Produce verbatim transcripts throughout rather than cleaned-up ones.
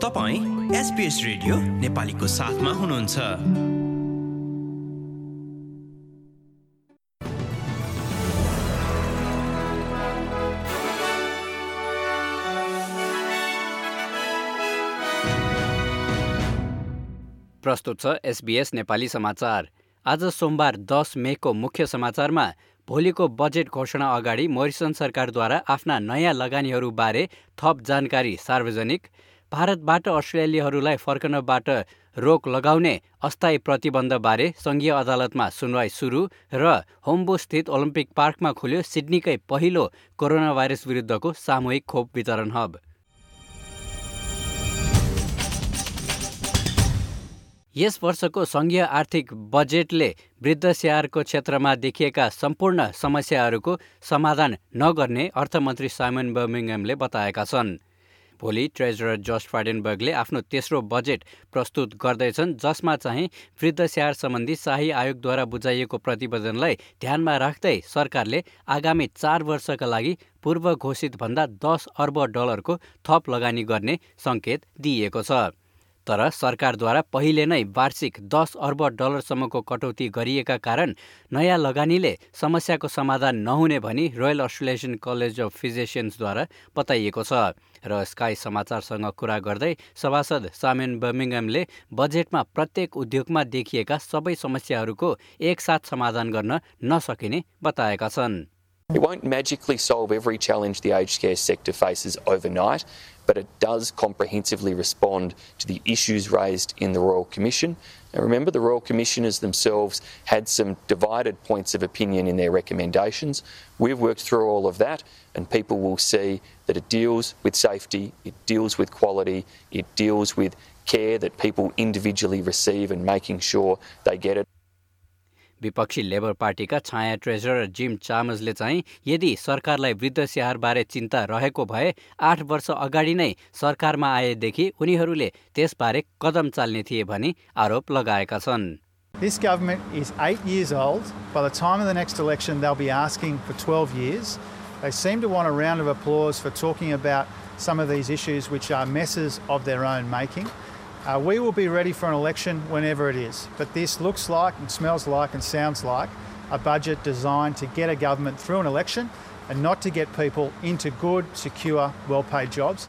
तपाईं SBS radio नेपालीको साथमा हुनुहुन्छ। प्रस्तुत छ एसबीएस नेपाली समाचार। आज सोमबार दस मेको मुख्य समाचारमा भोलिको बजेट घोषणा अगाडि मोरिसन सरकारद्वारा आफ्ना नयाँ लगानीहरूबारे थप जानकारी सार्वजनिक, भारतबाट अस्ट्रेलियाहरूलाई फर्कनबाट रोक लगाउने अस्थायी प्रतिबन्धबारे संघीय अदालतमा सुनवाई सुरु र होम्बो-स्थित ओलम्पिक पार्कमा खुल्यो सिडनीकै पहिलो कोरोना भाइरस विरुद्धको सामूहिक खोप वितरण हब। यस वर्षको संघीय आर्थिक बजेटले वृद्ध स्याहारको क्षेत्रमा देखिएका सम्पूर्ण समस्याहरूको समाधान नगर्ने अर्थमन्त्री साइमन बर्मिङhamले बताएका छन्। भोलि ट्रेजरर जस फ्राइडेनबर्गले आफ्नो तेस्रो बजेट प्रस्तुत गर्दैछन्, जसमा चाहिँ वृद्ध स्याहार सम्बन्धी शाही आयोगद्वारा बुझाइएको प्रतिवेदनलाई ध्यानमा राख्दै सरकारले आगामी चार वर्षका लागि पूर्व घोषित भन्दा दस अर्ब डलरको थप लगानी गर्ने सङ्केत दिइएको छ। तर सरकारद्वारा पहिले नै वार्षिक दस अर्ब डलरसम्मको कटौती गरिएका कारण नयाँ लगानीले समस्याको समाधान नहुने भनी रोयल अस्ट्रेलियन कलेज अफ फिजिशियन्सद्वारा बताइएको छ। र स्काई समाचारसँग कुरा गर्दै सभासद साइमन बर्मिङhamले बजेटमा प्रत्येक उद्योगमा देखिएका सबै समस्याहरूको एकसाथ समाधान गर्न नसकिने बताएका छन्। It won't magically solve every challenge the aged care sector faces overnight, but it does comprehensively respond to the issues raised in the Royal Commission. And remember, the Royal Commissioners themselves had some divided points of opinion in their recommendations. We've worked through all of that, and people will see that it deals with safety, it deals with quality, it deals with care that people individually receive and making sure they get it. विपक्षी Labour पार्टीका छाया treasurer gym चामर्सले चाहिँ यदि सरकारलाई वृद्ध स्याहारबारे चिन्ता रहेको भए आठ वर्ष अगाडि नै सरकारमा आएदेखि उनीहरूले त्यसबारे कदम चाल्ने थिए भनी आरोप लगाएका छन्। This government is eight years old. By the time of the next election, they'll be asking for twelve years. They seem to want a round of applause for talking about some of these issues which are messes of their own making. Uh, we will be ready for an election whenever it is, but this looks like and smells like and sounds like a budget designed to get a government through an election and not to get people into good, secure, well-paid jobs.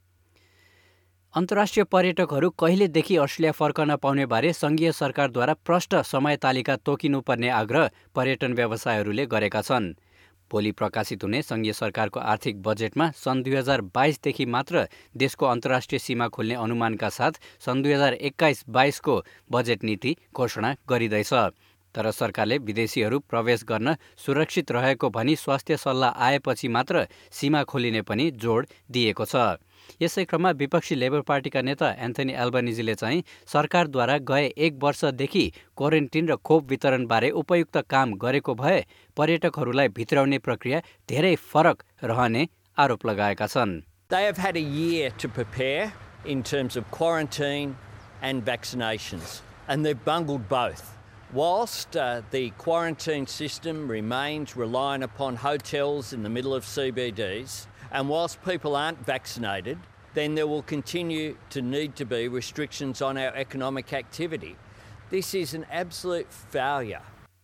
अन्तर्राष्ट्रिय पर्यटकहरू कहिलेदेखि Australia फर्कन पाउने बारे संघीय सरकारद्वारा प्रष्ट समय तालिका तोकिनुपर्ने आग्रह पर्यटन व्यवसायहरूले गरेका छन्। भोलि प्रकाशित हुने संघीय सरकारको आर्थिक बजेटमा सन् दुई हजार बाइसदेखि मात्र देशको अन्तर्राष्ट्रिय सीमा खोल्ने अनुमानका साथ सन् दुई हजार एक्काइस बाइसको बजेट नीति घोषणा गरिँदैछ। तर सरकारले विदेशीहरू प्रवेश गर्न सुरक्षित रहेको भनी स्वास्थ्य सल्लाह आएपछि मात्र सीमा खोलिने पनि जोड दिएको छ। यसै क्रममा विपक्षी लेबर पार्टीका नेता एन्थनी एल्बनिजीले चाहिँ सरकारद्वारा गए एक वर्षदेखि क्वारेन्टिन र खोप वितरणबारे उपयुक्त काम गरेको भए पर्यटकहरूलाई भित्राउने प्रक्रिया धेरै फरक रहने आरोप लगाएका छन्। They have had a year to prepare in terms of quarantine and vaccinations, and they've bungled both. Whilst uh, the quarantine system remains reliant upon hotels in the middle of C B Ds, and whilst people aren't vaccinated, then there will continue to need to be restrictions on our economic activity. This is an absolute failure.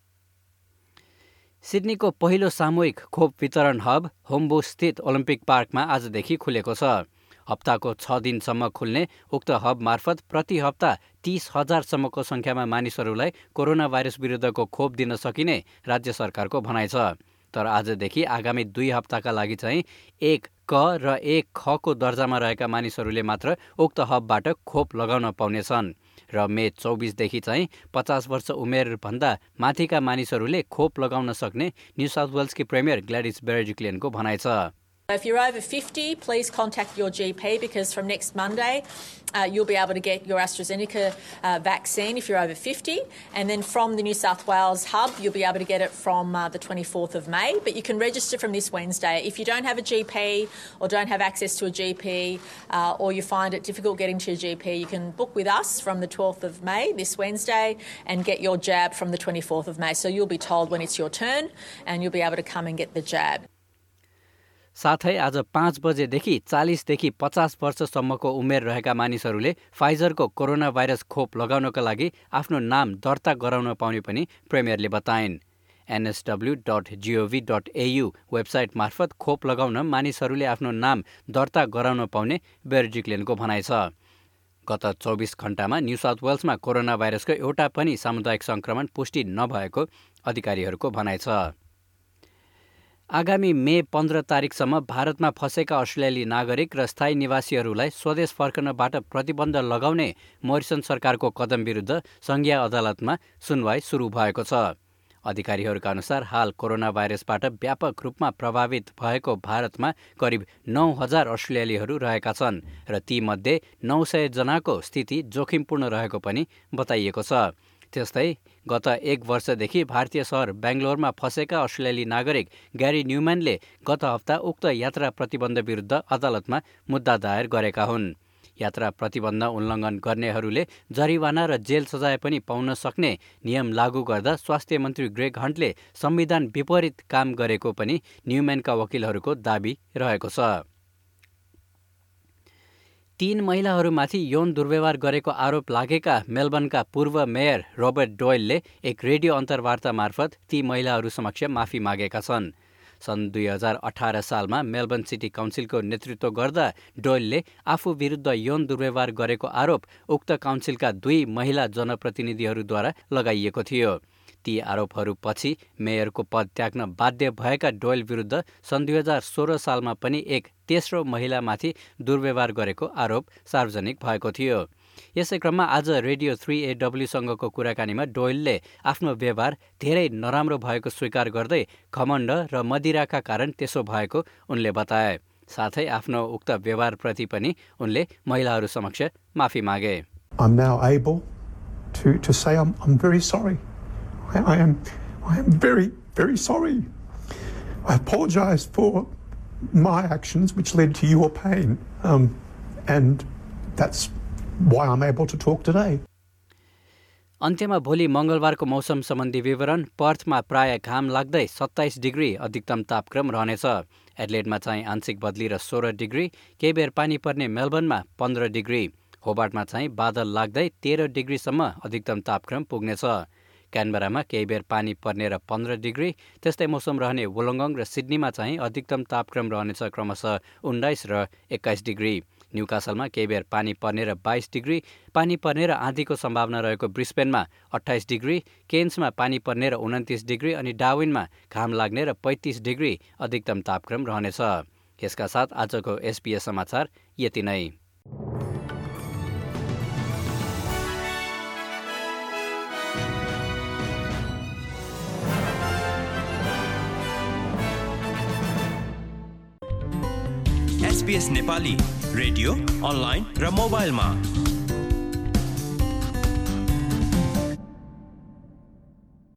सिडनीको पहिलो सामूहिक खोप वितरण hub होम्बो स्थित Olympic पार्कमा आजदेखि खुलेको छ। हप्ताको छ दिनसम्म खुल्ने उक्त हब मार्फत प्रति हप्ता तीस हजारसम्मको संख्यामा मानिसहरूलाई कोरोना भाइरस विरुद्धको खोप दिन सकिने राज्य सरकारको भनाइ छ। तर आजदेखि आगामी दुई हप्ताका लागि चाहिँ एक क र एक ख को दर्जामा रहेका मानिसहरूले मात्र उक्त हबबाट खोप लगाउन पाउनेछन् र मे चौबिसदेखि चाहिँ पचास वर्ष उमेरभन्दा माथिका मानिसहरूले खोप लगाउन सक्ने न्यू साउथ वेल्सकी प्रेमियर ग्ल्याडिस बेर्जिक्लेनको भनाइ छ। If you're over fifty, please contact your G P because from next Monday uh, you'll be able to get your AstraZeneca uh, vaccine if you're over fifty, and then from the New South Wales hub you'll be able to get it from uh, the twenty-fourth of May, but you can register from this Wednesday. If you don't have a G P or don't have access to a G P uh, or you find it difficult getting to your G P, you can book with us from the twelfth of May, this Wednesday, and get your jab from the twenty-fourth of May. So you'll be told when it's your turn and you'll be able to come and get the jab. साथै आज पाँच बजेदेखि चालिसदेखि पचास वर्षसम्मको उमेर रहेका मानिसहरूले फाइजरको corona virus खोप लगाउनका लागि आफ्नो नाम दर्ता गराउन पाउने पनि प्रेमियरले बताइन्। NSW dot gov dot au website मार्फत खोप लगाउन मानिसहरूले आफ्नो नाम दर्ता गराउन पाउने बेर्जिक्लेनको भनाइ छ। गत चौबिस घण्टामा न्यू साउथ वेल्समा कोरोना भाइरसको एउटा पनि सामुदायिक सङ्क्रमण पुष्टि नभएको अधिकारीहरूको भनाइ छ। आगामी मे पन्ध्र तारिकसम्म भारतमा फँसेका अस्ट्रेलियाली नागरिक र स्थायी निवासीहरूलाई स्वदेश फर्कनबाट प्रतिबन्ध लगाउने मोरिसन सरकारको कदम विरुद्ध सङ्घीय अदालतमा सुनवाई सुरु भएको छ। अधिकारीहरूका अनुसार हाल कोरोना भाइरसबाट व्यापक रूपमा प्रभावित भएको भारतमा करिब नौ हजार अस्ट्रेलियालीहरू रहेका छन् र तीमध्ये नौ सय जनाको स्थिति जोखिमपूर्ण रहेको पनि बताइएको छ। त्यस्तै गत एक वर्षदेखि भारतीय सहर बेङ्गलोरमा फँसेका अस्ट्रेलियाली नागरिक ग्यारी न्युम्यानले गत हप्ता उक्त यात्रा प्रतिबन्ध विरुद्ध अदालतमा मुद्दा दायर गरेका हुन्। यात्रा प्रतिबन्ध उल्लङ्घन गर्नेहरूले जरिवाना र जेल सजाय पनि पाउन सक्ने नियम लागू गर्दा स्वास्थ्य मन्त्री ग्रेग हन्टले संविधान विपरीत काम गरेको पनि न्युम्यानका वकिलहरूको दाबी रहेको छ। तीन महिलाहरूमाथि यौन दुर्व्यवहार गरेको आरोप लागेका मेलबर्नका पूर्व मेयर रोबर्ट डोयलले एक रेडियो अन्तर्वार्ता मार्फत ती महिलाहरू समक्ष माफी मागेका छन्। सन् दुई हजार अठार सालमा मेलबर्न सिटी काउन्सिलको नेतृत्व गर्दा डोयलले आफू विरुद्ध यौन दुर्व्यवहार गरेको आरोप उक्त काउन्सिलका दुई महिला जनप्रतिनिधिहरूद्वारा लगाइएको थियो। ती आरोपहरूपछि मेयरको पद त्याग्न बाध्य भएका डोयल विरुद्ध सन् दुई हजार सोह्र सालमा पनि एक तेस्रो महिलामाथि दुर्व्यवहार गरेको आरोप सार्वजनिक भएको थियो। यसै क्रममा आज रेडियो थ्री एडब्ल्यूसँगको कुराकानीमा डोयलले आफ्नो व्यवहार धेरै नराम्रो भएको स्वीकार गर्दै घमण्ड र मदिराका कारण त्यसो भएको उनले बताए। साथै आफ्नो उक्त व्यवहारप्रति पनि उनले महिलाहरू समक्ष माफी मागे। I'm now able to to say I'm I'm very sorry. I, I am I am very very sorry. I apologize for my actions which led to your pain. Um, and that's why I'm able to talk today. अन्त्यमा भोलि मङ्गलबारको मौसम सम्बन्धी विवरण। पर्थमा प्राय घाम लाग्दै सत्ताइस degree अधिकतम तापक्रम रहनेछ। एडलेडमा चाहिँ आंशिक बदली र सोह्र डिग्री, केही बेर पानी पर्ने मेलबर्नमा पन्ध्र डिग्री, होबार्टमा चाहिँ बादल लाग्दै तेह्र डिग्रीसम्म अधिकतम तापक्रम पुग्नेछ। क्यानबरामा केही बेर पानी पर्ने र पन्ध्र डिग्री, त्यस्तै मौसम रहने वोलोङ्गङ र सिडनीमा चाहिँ अधिकतम तापक्रम रहनेछ क्रमशः उन्नाइस र एक्काइस डिग्री। न्युकासलमा केही बेर पानी पर्ने र बाइस डिग्री, पानी पर्ने र आँधीको सम्भावना रहेको ब्रिस्बेनमा अट्ठाइस डिग्री, केन्समा पानी पर्ने र उन्तिस डिग्री अनि डार्विनमा घाम लाग्ने र पैँतिस डिग्री अधिकतम तापक्रम रहनेछ। यसका साथ आजको एसपीएस समाचार यति नै। एसबीएस नेपाली रेडियो अनलाइन र मोबाइलमा